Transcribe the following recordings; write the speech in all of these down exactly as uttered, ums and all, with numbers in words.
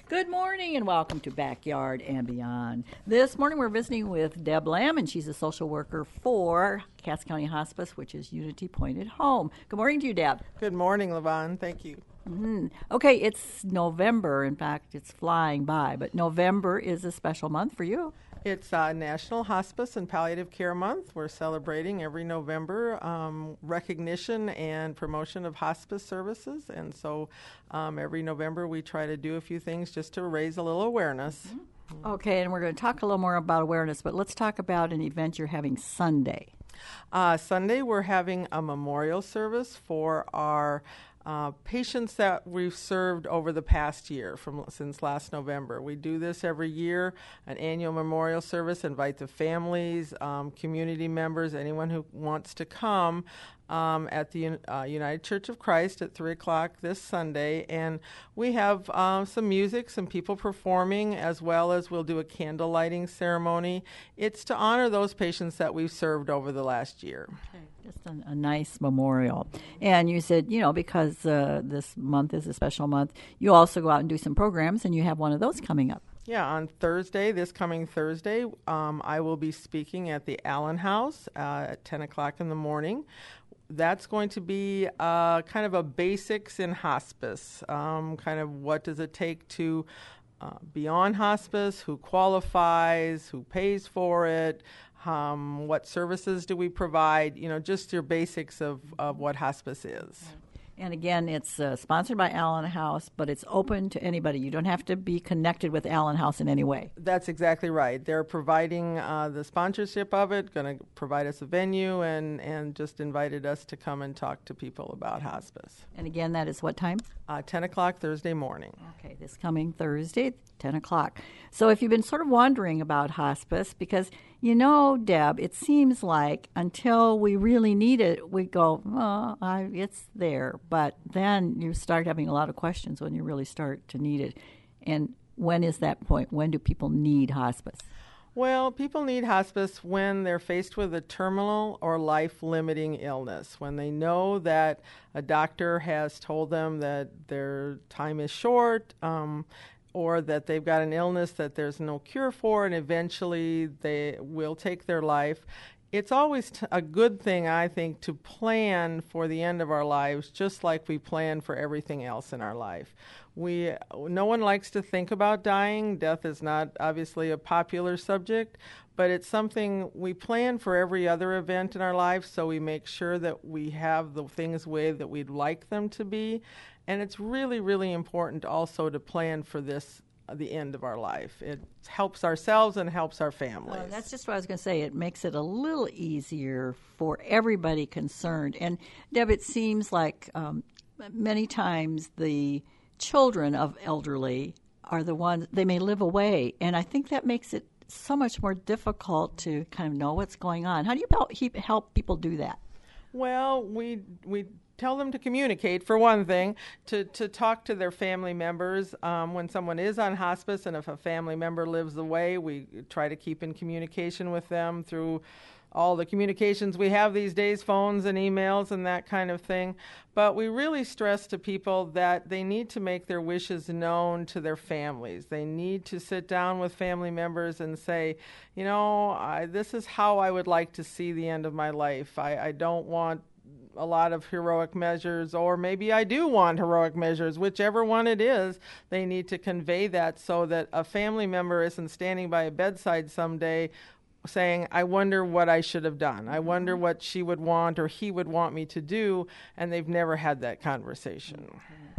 Good morning and welcome to Backyard and Beyond. This morning we're visiting with Deb Lamb, and she's a social worker for Cass County Hospice, which is Unity Point at Home. Good morning to you, Deb. Good morning, Levon. Thank you. Mm-hmm. Okay, it's November. In fact, it's flying by, but November is a special month for you. It's uh, National Hospice and Palliative Care Month. We're celebrating every November um, recognition and promotion of hospice services. And so um, every November we try to do a few things just to raise a little awareness. Mm-hmm. Okay, and we're going to talk a little more about awareness, but let's talk about an event you're having Sunday. Uh, Sunday we're having a memorial service for our Uh, patients that we've served over the past year, from since last November. We do this every year, an annual memorial service, invite the families, um, community members, anyone who wants to come um, at the uh, United Church of Christ at three o'clock this Sunday. And we have uh, some music, some people performing, as well as we'll do a candle lighting ceremony. It's to honor those patients that we've served over the last year. Okay. Just a, a nice memorial. And you said, you know, because uh, this month is a special month, you also go out and do some programs, and you have one of those coming up. Yeah, on Thursday, this coming Thursday, um, I will be speaking at the Allen House uh, at ten o'clock in the morning. That's going to be uh, kind of a basics in hospice, um, kind of what does it take to uh, be on hospice, who qualifies, who pays for it, Um, what services do we provide, you know, just your basics of, of what hospice is. And again, it's uh, sponsored by Allen House, but it's open to anybody. You don't have to be connected with Allen House in any way. That's exactly right. They're providing uh, the sponsorship of it, going to provide us a venue, and, and just invited us to come and talk to people about hospice. And again, that is what time? Uh, ten o'clock Thursday morning. Okay, this coming Thursday, ten o'clock. So if you've been sort of wondering about hospice, because, you know, Deb, it seems like until we really need it, we go, oh, I, it's there. But then you start having a lot of questions when you really start to need it. And when is that point? When do people need hospice? Well, people need hospice when they're faced with a terminal or life-limiting illness, when they know that a doctor has told them that their time is short, um, or that they've got an illness that there's no cure for, and eventually they will take their life. It's always t- a good thing, I think, to plan for the end of our lives just like we plan for everything else in our life. We, no one likes to think about dying. Death is not obviously a popular subject, but it's something we plan for every other event in our life, so we make sure that we have the things the way that we'd like them to be. And it's really, really important also to plan for this, uh, the end of our life. It helps ourselves and helps our families. Uh, that's just what I was going to say. It makes it a little easier for everybody concerned. And, Deb, it seems like um, many times the children of elderly are the ones, they may live away. And I think that makes it so much more difficult to kind of know what's going on. How do you help, help people do that? Well, we we tell them to communicate, for one thing, to, to talk to their family members. Um, when someone is on hospice and if a family member lives away, we try to keep in communication with them through all the communications we have these days, phones and emails and that kind of thing. But we really stress to people that they need to make their wishes known to their families. They need to sit down with family members and say, you know, I, this is how I would like to see the end of my life. I, I don't want a lot of heroic measures, or maybe I do want heroic measures. Whichever one it is, they need to convey that so that a family member isn't standing by a bedside someday saying, I wonder what I should have done. I wonder what she would want or he would want me to do, and they've never had that conversation.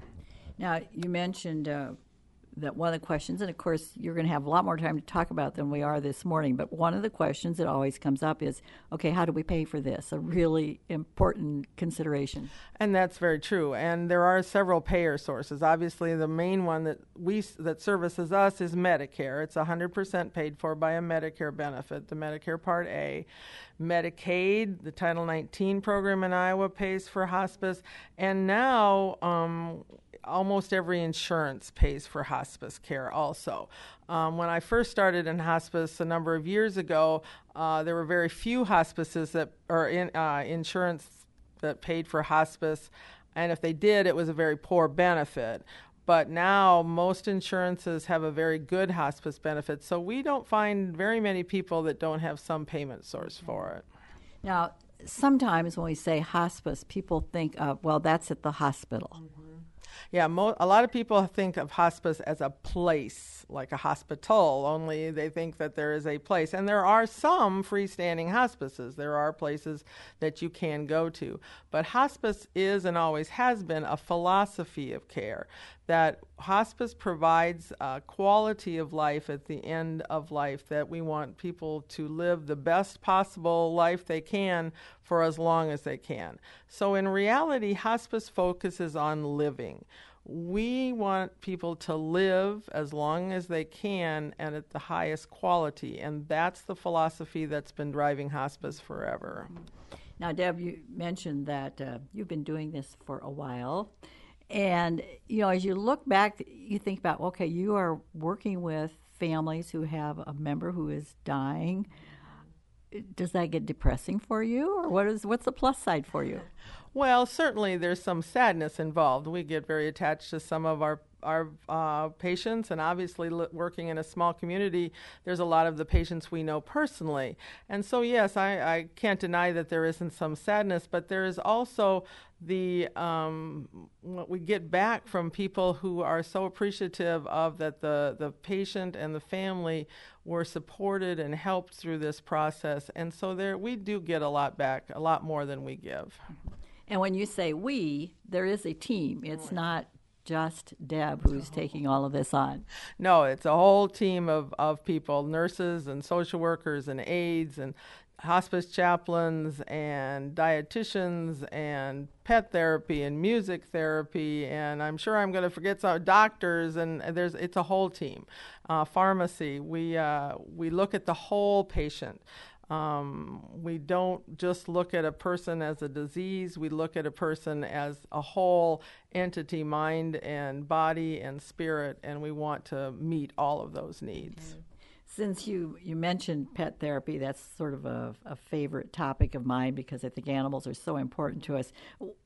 Now, you mentioned uh, that one of the questions, and of course you're going to have a lot more time to talk about than we are this morning, but one of the questions that always comes up is, okay, how do we pay for this? A really important consideration. And that's very true. And there are several payer sources. Obviously, the main one that we that services us is Medicare. It's one hundred percent paid for by a Medicare benefit, the Medicare Part A. Medicaid, the Title nineteen program in Iowa, pays for hospice. And now um, almost every insurance pays for hospice care also. Um, when I first started in hospice a number of years ago, uh, there were very few hospices that or in uh, insurance that paid for hospice, and if they did, it was a very poor benefit. But now most insurances have a very good hospice benefit, so we don't find very many people that don't have some payment source for it. Now, sometimes when we say hospice, people think of, well, that's at the hospital. Mm-hmm. Yeah, mo- a lot of people think of hospice as a place, like a hospital, only they think that there is a place. And there are some freestanding hospices. There are places that you can go to. But hospice is and always has been a philosophy of care, that hospice provides a quality of life at the end of life, that we want people to live the best possible life they can for as long as they can. So in reality, hospice focuses on living. We want people to live as long as they can and at the highest quality, and that's the philosophy that's been driving hospice forever. Now, Deb, you mentioned that uh, you've been doing this for a while. And, you know, as you look back, you think about, okay, you are working with families who have a member who is dying. Does that get depressing for you, or what is what's the plus side for you? Well, certainly there's some sadness involved. We get very attached to some of our our uh, patients, and obviously li- working in a small community, there's a lot of the patients we know personally. And so, yes, I, I can't deny that there isn't some sadness, but there is also the um, what we get back from people who are so appreciative of that the, the patient and the family were supported and helped through this process. And so there we do get a lot back, a lot more than we give. And when you say we, there is a team. It's not just Deb who's taking all of this on. No, it's a whole team of, of people, nurses and social workers and aides and hospice chaplains and dietitians and pet therapy and music therapy, and I'm sure I'm going to forget some doctors, and there's it's a whole team. Uh, pharmacy, we uh, we look at the whole patient. Um, we don't just look at a person as a disease. We look at a person as a whole entity, mind and body and spirit, and we want to meet all of those needs. Okay. Since you, you mentioned pet therapy, that's sort of a, a favorite topic of mine because I think animals are so important to us.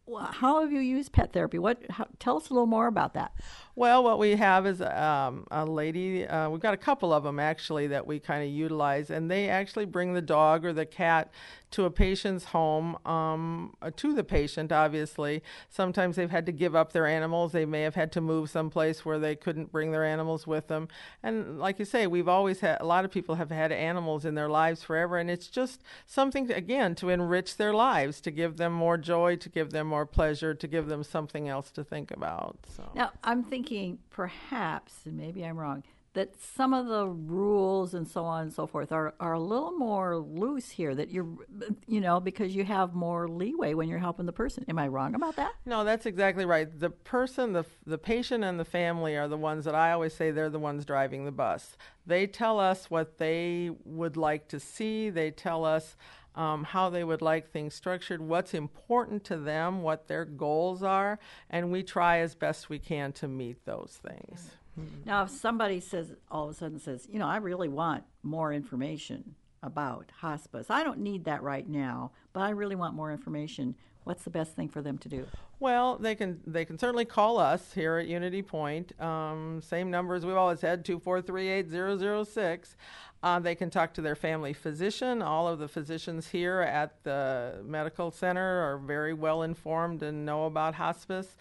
How have you used pet therapy? What? How, tell us a little more about that. Well, what we have is um, a lady, uh, we've got a couple of them actually that we kind of utilize, and they actually bring the dog or the cat to a patient's home, um, uh, to the patient, obviously. Sometimes they've had to give up their animals. They may have had to move someplace where they couldn't bring their animals with them. And like you say, we've always had, a lot of people have had animals in their lives forever, and it's just something, to, again, to enrich their lives, to give them more joy, to give them more pleasure, to give them something else to think about. So. Now, I'm thinking perhaps, and maybe I'm wrong, that some of the rules and so on and so forth are, are a little more loose here, that you're, you know, because you have more leeway when you're helping the person. Am I wrong about that? No, that's exactly right. The person, the the patient and the family are the ones that I always say they're the ones driving the bus. They tell us what they would like to see. They tell us Um, how they would like things structured, what's important to them, what their goals are, and we try as best we can to meet those things. Mm-hmm. Now, if somebody says, all of a sudden says, you know, I really want more information about hospice. I don't need that right now, but I really want more information. What's the best thing for them to do? Well, they can they can certainly call us here at Unity Point. Um, same numbers we've always had, two four three eight zero zero six. Uh, they can talk to their family physician. All of the physicians here at the medical center are very well informed and know about hospice.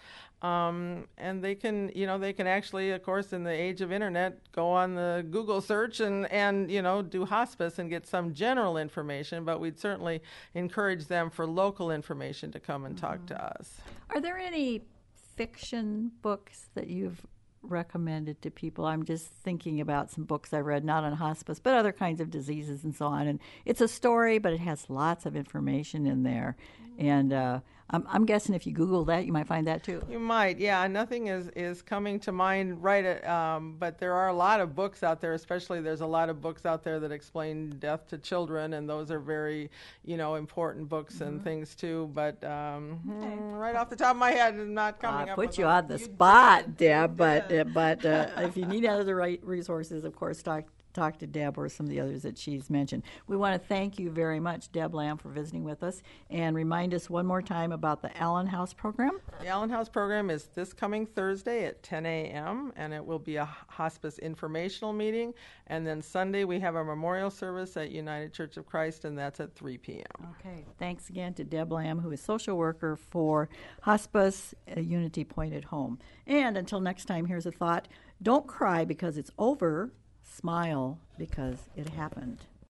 Um, and they can, you know, they can actually, of course, in the age of internet, go on the Google search and, and, you know, do hospice and get some general information. But we'd certainly encourage them for local information to come and mm-hmm. talk to us. Are there any fiction books that you've recommended to people? I'm just thinking about some books I've read, not on hospice, but other kinds of diseases and so on. And it's a story, but it has lots of information in there. And uh, I'm, I'm guessing if you Google that, you might find that too. You might, yeah. Nothing is, is coming to mind right at, um, but there are a lot of books out there, especially there's a lot of books out there that explain death to children, and those are very, you know, important books mm-hmm. and things too. But um, okay. right off the top of my head, I'm not coming I up put with you them. on the You spot, did. Deb, but, uh, but uh, if you need other right resources, of course, talk talk to Deb or some of the others that she's mentioned. We want to thank you very much, Deb Lamb, for visiting with us, and remind us one more time about the Allen House program. The Allen House program is this coming Thursday at ten a.m., and it will be a hospice informational meeting. And then Sunday we have a memorial service at United Church of Christ, and that's at three p.m. Okay. Thanks again to Deb Lamb, who is social worker for Hospice uh, Unity Point at Home. And until next time, here's a thought. Don't cry because it's over. Smile because it happened.